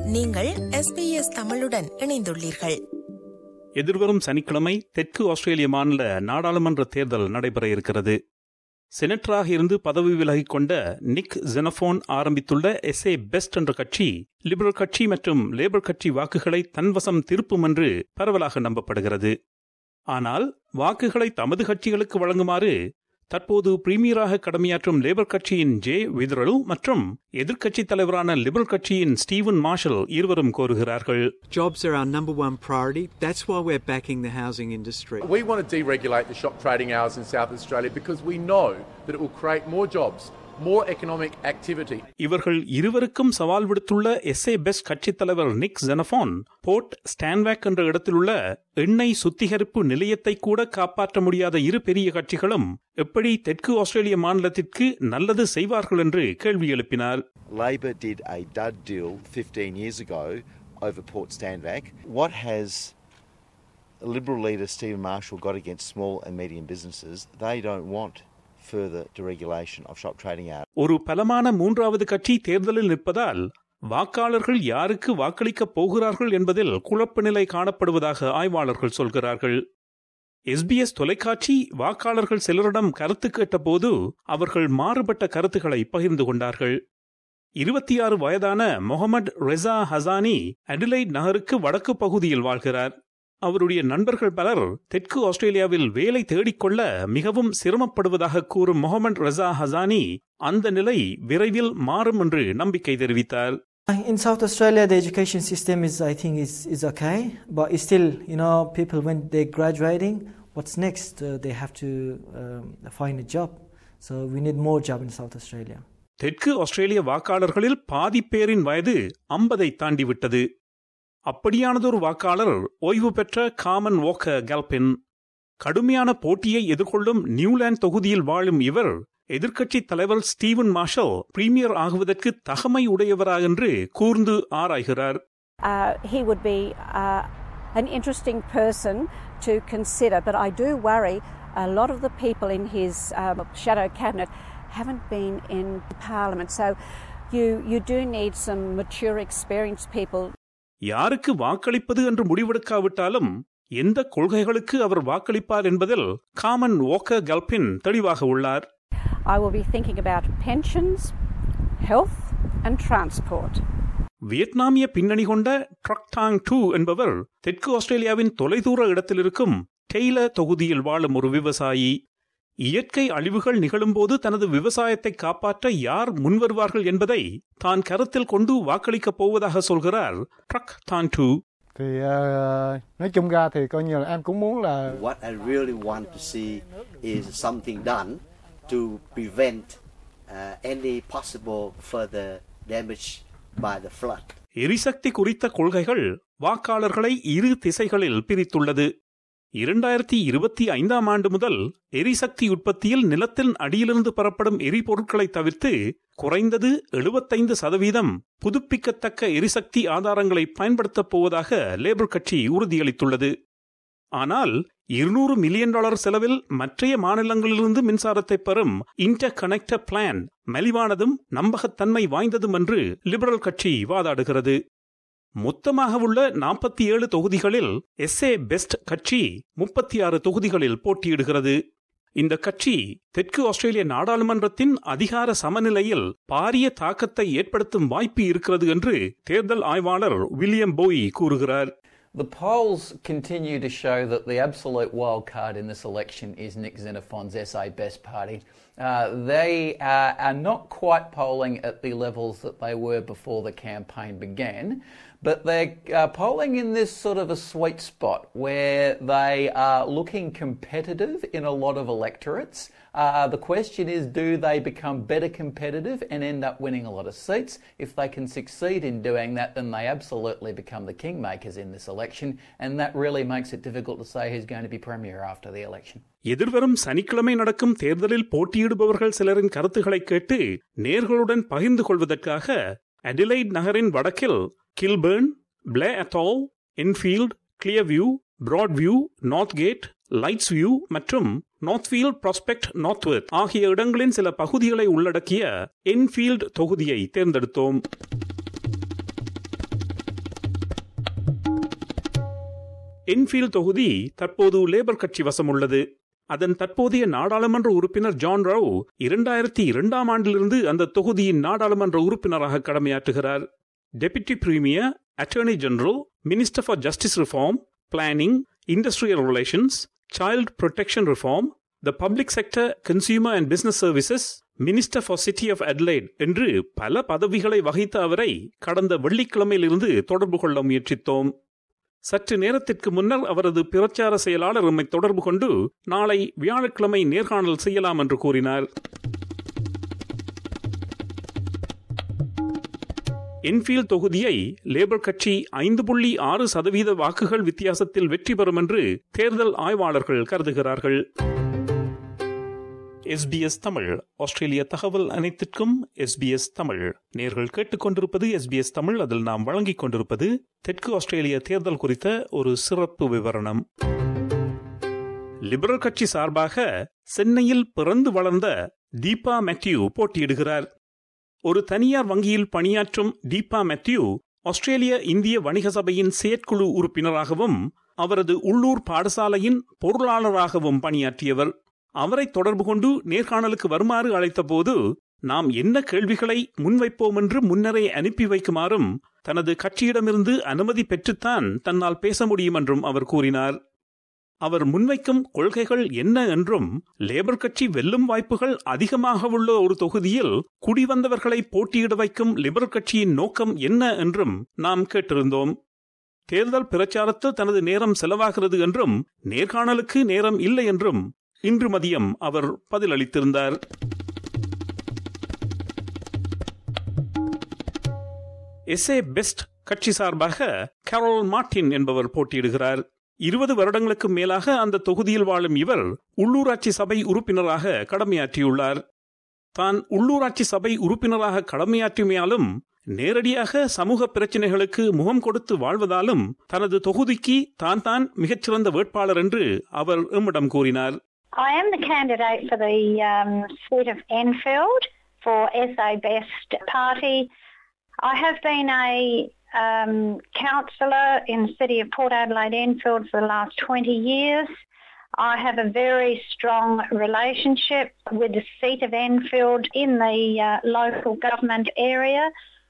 நீங்கள் SBS தமிழுடன் இணைந்துள்ளீர்கள். எதிர்வரும் சனிக்கிழமை தெற்கு ஆஸ்திரேலிய மாநில நாடாளுமன்ற தேர்தல் நடைபெற இருக்கிறது. செனட்டராக இருந்து பதவி விலகிக் கொண்ட நிக் ஜெனஃபோன் ஆரம்பித்துள்ள SA பெஸ்ட் என்ற கட்சி லிபரல் கட்சி மற்றும் லேபர் கட்சி வாக்குகளை தன்வசம் திருப்பும் என்று பரவலாக நம்பப்படுகிறது. ஆனால் வாக்குகளை தமது கட்சிகளுக்கு வழங்குமாறு தற்போது பிரீமியராக கடமையாற்றும் லேபர் கட்சியின் ஜே விதரல் மற்றும் எதிர்க்கட்சித் தலைவரான லிபரல் கட்சியின் ஸ்டீவன் மார்ஷல் இருவரும் கோருகிறார்கள். Jobs are our number one priority. That's why we're backing the housing industry. We want to deregulate the shop trading hours in South Australia because we know that it will create more jobs, more economic activity. இவர்கள் இருவருக்கும் சவால் விடுத்துள்ள SA best கட்சித் தலைவர் நிக் ஜெனஃபோன் board ஸ்டான்வாக் என்ற இடத்திலுள்ள எண்ணெய் சுத்திகரிப்பு நிலையத்தை கூட காப்பாற்ற முடியாத இரு பெரிய கட்சிகளும் எப்படி தெற்கு ஆஸ்திரேலிய மாநிலத்திற்கு நல்லது செய்வார்கள் என்று கேள்வி எழுப்பினார். Labor did a dud deal 15 years ago over Port Stanvac. What has Liberal leader Stephen Marshall got against small and medium businesses? They don't want further deregulation of shop trading hours. ஒரு பலமான மூன்றாவது கட்சி தேர்தலில் நிற்பதால் வாக்காளர்கள் யாருக்கு வாக்களிக்கப் போகிறார்கள் என்பதில் குழப்ப நிலை காணப்படுவதாக ஆய்வாளர்கள் சொல்கிறார்கள். SBS தொலைக்காட்சி வாக்காளர்கள் சிலரிடம் கருத்து கேட்டபோது அவர்கள் மாறுபட்ட கருத்துக்களை பகிர்ந்து கொண்டார்கள். 26 வயதான முகமது ரெசா ஹசானி அடிலைட் நகருக்கு வடக்கு பகுதியில் வாழ்கிறார். அவருடைய நண்பர்கள் பலர் தெற்கு ஆஸ்திரேலியாவில் வேலை தேடிக்கொள்ள மிகவும் சிரமப்படுவதாக கூறும் முகமது ரெசா ஹசானி அந்த நிலை விரைவில் மாறும் என்று நம்பிக்கை தெரிவித்தார். In South Australia, the education system I think is okay, but it's still, people when they're graduating, what's next? They have to find a job. So we need more job in South Australia. தெற்கு ஆஸ்திரேலிய வாக்காளர்களில் பாதி பேரின் வயது 50ஐ தாண்டிவிட்டது. அப்படியானதொரு வாக்காளர் ஓய்வு பெற்ற common Walker கல்பின். கடுமையான போட்டியை எதிர்கொள்ளும் நியூலாந்து தொகுதியில் வாழும் இவர் எதிர்க்கட்சி தலைவர் ஸ்டீவன் மார்ஷல் பிரீமியர் ஆகுவதற்கு தகமை உடையவரா என்று கூர்ந்து ஆராய்கிறார். He would be an interesting person to consider, but I do worry a lot of the people in his shadow cabinet haven't been in Parliament, so you do need some mature, experienced people. யாருக்கு வாக்களிப்பது என்று முடிவெடுக்காவிட்டாலும் எந்த கொள்கைகளுக்கு அவர் வாக்களிப்பார் என்பதில் common Walker கல்பின் தெளிவாக உள்ளார். I will be thinking about pensions, health and transport. வியட்நாமிய பின்னணி கொண்ட ட்ரக் டாங் டூ என்பவர் தெற்கு ஆஸ்திரேலியாவின் தொலைதூர இடத்தில் இருக்கும் டெய்லர் தொகுதியில் வாழும் ஒரு விவசாயி. இயற்கை அழிவுகள் நிகழும்போது தனது விவசாயத்தை காப்பாற்ற யார் முன்வருவார்கள் என்பதை தான் கருத்தில் கொண்டு வாக்களிக்கப் போவதாக சொல்கிறார் ட்ரக் டாங் டூ. Nói chung ra thì coi như là em cũng muốn là what I really want to see is something done to prevent any possible further damage by the flood. எரிசக்தி குறித்த கொள்கைகள் வாக்காளர்களை இரு திசைகளில் பிரித்துள்ளது. 2025ஆம் ஆண்டு முதல் எரிசக்தி உற்பத்தியில் நிலத்தின் அடியிலிருந்து பெறப்படும் எரிபொருட்களை தவிர்த்து குறைந்தது 75% புதுப்பிக்கத்தக்க எரிசக்தி ஆதாரங்களை பயன்படுத்தப் போவதாக லேபர் கட்சி உறுதியளித்துள்ளது. ஆனால் $200 மில்லியன் செலவில் மற்றைய மாநிலங்களிலிருந்து மின்சாரத்தை பெறும் இன்டர் கனெக்டர் பிளான் மலிவானதும் நம்பகத்தன்மை வாய்ந்ததும் என்று லிபரல் கட்சி வாதாடுகிறது. மொத்தமாக உள்ள 47 தொகுதிகளில் SA பெஸ்ட் கட்சி 36 தொகுதிகளில் போட்டியிடுகிறது. இந்த கட்சி தெற்கு ஆஸ்திரேலிய நாடாளுமன்றத்தின் அதிகார சமநிலையில் பாரிய தாக்கத்தை ஏற்படுத்தும் வாய்ப்பு இருக்கிறது என்று தேர்தல் ஆய்வாளர் வில்லியம் போய் கூறுகிறார். The polls continue to show that the absolute wild card in this election is Nick Xenophon's SA Best Party. They are not quite polling at the levels that they were before the campaign began, but they're polling in this sort of a sweet spot where they are looking competitive in a lot of electorates. The question is, do they become better competitive and end up winning a lot of seats? If they can succeed in doing that, then they absolutely become the kingmakers in this election, and that really makes it difficult to say who's going to be premier after the election. எதிர்வரும் சனிக்கிழமை நடக்கும் தேர்தலில் போட்டியிடுபவர்கள் சிலரின் கருத்துக்களை கேட்டு நேர்களுடன் பகிர்ந்து கொள்வதற்காக Adelaide நகரின் வடக்கில் Kilburn, Blair Athol, Enfield, Clearview, Broadview, Northgate, Lightsview மற்றும் நார்த்ஃபீல்ட் ப்ராஸ்பெக்ட் நார்த்வர்த் ஆகிய இடங்களின் சில பகுதிகளை உள்ளடக்கிய என்ஃபீல்ட் தொகுதியை தேர்ந்தெடுத்தோம். என்ஃபீல்ட் தொகுதி தற்போது லேபர் கட்சி வசம் உள்ளது. அதன் தற்போதைய நாடாளுமன்ற உறுப்பினர் ஜான் ரவ் 2002 ஆண்டிலிருந்து அந்த தொகுதியின் நாடாளுமன்ற உறுப்பினராக கடமையாற்றுகிறார். Deputy premier, attorney general, minister for justice reform, planning, industrial relations, child protection reform, the public sector, consumer and business services, minister for city of Adelaide என்று பல பதவிகளை வகித்த அவரை கடந்த வெள்ளிக்கிழமையிலிருந்து தொடர்பு கொள்ள முயற்சித்தோம். சற்று நேரத்திற்கு முன்னர் அவரது பிரச்சார செயலாளர் நம்மை தொடர்பு கொண்டு நாளை வியாழக்கிழமை நேர்காணல் செய்யலாம் என்று கூறினார். என்ஃபீல்ட் தொகுதியை லேபர் கட்சி 5.6% வாக்குகள் வித்தியாசத்தில் வெற்றி பெறும் என்று தேர்தல் ஆய்வாளர்கள் கருதுகிறார்கள். SBS தமிழ், ஆஸ்திரேலிய தகவல் அனைத்திற்கும் SBS தமிழ். நேர்கள் கேட்டுக்கொண்டிருப்பது SBS தமிழ். அதில் நாம் வழங்கிக் கொண்டிருப்பது தெற்கு ஆஸ்திரேலிய தேர்தல் குறித்த ஒரு சிறப்பு விவரணம். லிபரல் கட்சி சார்பாக சென்னையில் பிறந்து வளர்ந்த தீபா மேத்யூ போட்டியிடுகிறார். ஒரு தனியார் வங்கியில் பணியாற்றும் தீபா மேத்யூ ஆஸ்திரேலிய இந்திய வணிக சபையின் செயற்குழு உறுப்பினராகவும் அவரது உள்ளூர் பாடசாலையின் பொருளாளராகவும் பணியாற்றியவர். அவரை தொடர்பு கொண்டு நேர்காணலுக்கு வருமாறு அழைத்தபோது நாம் என்ன கேள்விகளை முன்வைப்போம் என்று முன்னரே அனுப்பி வைக்குமாறும் தனது கட்சியிடமிருந்து அனுமதி பெற்றுத்தான் தன்னால் பேச முடியும் என்றும் அவர் கூறினார். அவர் முன்வைக்கும் கொள்கைகள் என்ன என்றும் லேபர் கட்சி வெல்லும் வாய்ப்புகள் அதிகமாக உள்ள ஒரு தொகுதியில் குடிவந்தவர்களை போட்டியிட வைக்கும் லிபரல் கட்சியின் நோக்கம் என்ன என்றும் நாம் கேட்டிருந்தோம். தேர்தல் பிரச்சாரத்தில் தனது நேரம் செலவாகிறது என்றும் நேர்காணலுக்கு நேரம் இல்லை என்றும் இன்று மதியம் அவர் பதிலளித்திருந்தார். எஸ்ஏ பெஸ்ட் கட்சி சார்பாக கேரோல் மார்டின் என்பவர் போட்டியிடுகிறார். 20 வருடங்களுக்கு மேலாக அந்த தொகுதியில் வாழும் இவர் உள்ளூராட்சி சபை உறுப்பினராக கடமையாற்றியுள்ளார். தான் உள்ளூராட்சி சபை உறுப்பினராக கடமையாற்றிமையாலும் நேரடியாக சமூக பிரச்சினைகளுக்கு முகம் கொடுத்து வாழ்வதாலும் தனது தொகுதிக்கு தான் மிகச்சிறந்த வேட்பாளர் என்று அவர் எம்மிடம் கூறினார். I am the candidate for the seat of Enfield for SA Best Party. I have been a councillor in the city of Port Adelaide Enfield for the last 20 years. I have a very strong relationship with the seat of Enfield in the local government area.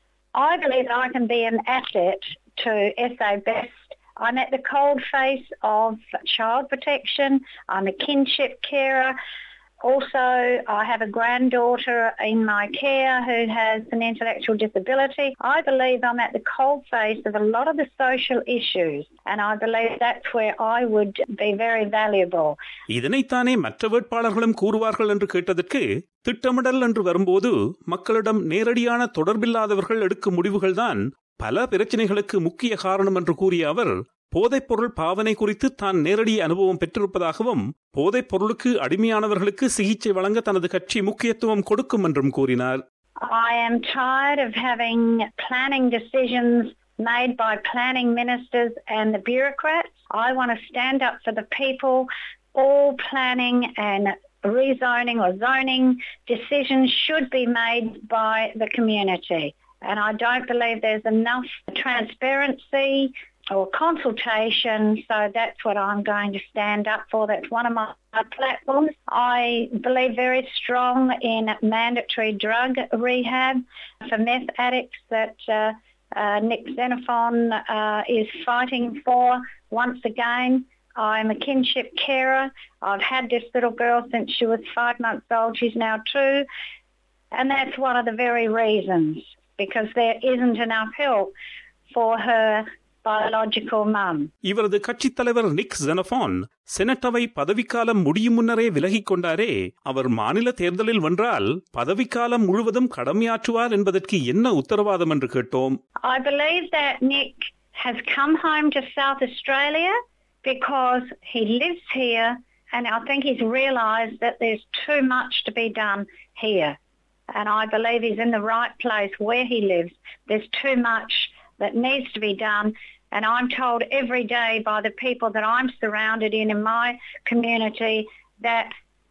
I believe I can be an asset to SA Best. I'm at the cold face of child protection. I'm a kinship carer. Also, I have a granddaughter in my care who has an intellectual disability. I believe I'm at the cold face of a lot of the social issues, and I believe that's where I would be very valuable. இதனைத்தானே மற்ற வேட்பாளர்களும் கூறுவார்கள் என்று கேட்டதற்கு, திட்டமிடல் என்று வரும்போது மக்களிடம் நேரடியான தொடர்பில்லாதவர்கள் எடுக்கும் முடிவுகள்தான் பல பிரச்சனைகளுக்கு முக்கிய காரணம் என்று கூறிய அவர், போதைப்பொருள் பாவனை குறித்து தான் நேரடி அனுபவம் பெற்றிருப்பதாகவும் போதைப் பொருளுக்கு அடிமையானவர்களுக்கு சிகிச்சை வழங்க தனது கட்சி முக்கியத்துவம் கொடுக்கும் என்றும் கூறினார். I am tired of having planning decisions made by planning ministers and the bureaucrats. I want to stand up for the people. All planning and rezoning or zoning decisions should be made by the community. And I don't believe there's enough transparency or consultation, so that's what I'm going to stand up for. That's one of my platforms. I believe very strong in mandatory drug rehab for meth addicts that Nick Xenophon is fighting for once again. I'm a kinship carer. I've had this little girl since she was 5 months old. She's now 2. And that's one of the very reasons, because there isn't enough help for her biological mum. இவரது கட்சித் தலைவர் நிக் ஜெனஃபான் செனட்டவை பதவிக்காலம் முடியும் முன்னரே விலகிக் கொண்டாரே, அவர் மாநில தேர்தலில் வென்றால் பதவிக்காலம் முழுவதும் கடமையாற்றுவார் என்பதற்கு என்ன உத்தரவாதம் என்று கேட்டோம். I believe that Nick has come home to South Australia because he lives here, and I think he's realised that there's too much to be done here. And I believe he's in the right place where he lives. There's too much that needs to be done, and I'm told every day by the people that I'm surrounded in my community that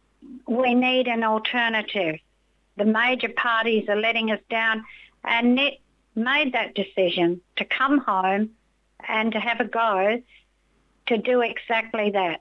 we need an alternative. The major parties are letting us down, and Nick made that decision to come home and to have a go to do exactly that.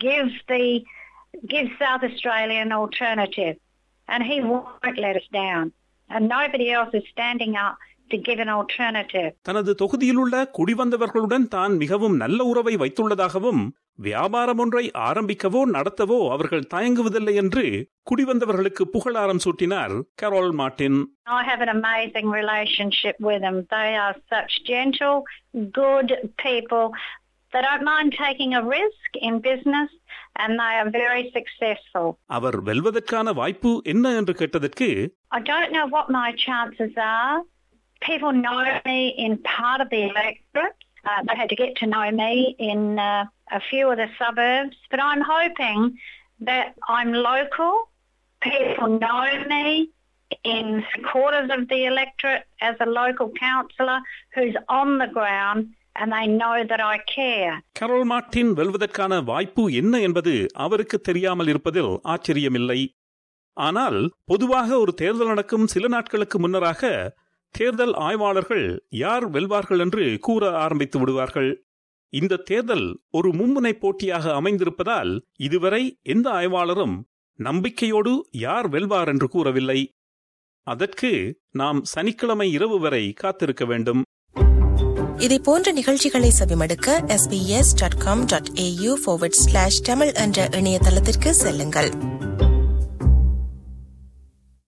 Give South Australia an alternative. And he won't let us down. And nobody else is standing up to give an alternative. தனது தொகுதியிலுள்ள குடிவந்தவர்களுடன் தான் மிகவும் நல்ல உறவை வைத்துள்ளதாகவும் வியாபாரம் ஒன்றை ஆரம்பிக்கவோ நடத்தவோ அவர்கள் தயங்குவதில்லை என்று குடிவந்தவர்களுக்கு புகழாரம் சூட்டினார் Carol Martin. I have an amazing relationship with them. They are such gentle, good people. They don't mind taking a risk in business and they are very successful. அவர் வெல்வதற்கான வாய்ப்பு என்ன என்று கேட்டதற்கு, I don't know what my chances are. People know me in part of the electorate. They had to get to know me in a few of the suburbs. But I'm hoping that I'm local. People know me in quarters of the electorate as a local councillor who's on the ground and they know that I care. Carol Martin வெல்வதற்கான வாய்ப்பு என்ன என்பது அவருக்கு தெரியாமல் இருப்பதில் ஆச்சரியமில்லை. ஆனால் பொதுவாக ஒரு தேர்தல் நடக்கும் சில நாட்களுக்கு முன்னராக தேர்தல் ஆய்வாளர்கள் யார் வெல்வார்கள் என்று கூற ஆரம்பித்து விடுவார்கள். இந்த தேர்தல் ஒரு மும்முனை போட்டியாக அமைந்திருப்பதால் இதுவரை எந்த ஆய்வாளரும் நம்பிக்கையோடு யார் வெல்வார் என்று கூறவில்லை. அதற்கு நாம் சனிக்கிழமை இரவு வரை காத்திருக்க வேண்டும். இதை போன்ற நிகழ்ச்சிகளை செவிமடுக்க sbs.com.au/tamil என்ற இணையதளத்திற்கு செல்லுங்கள்.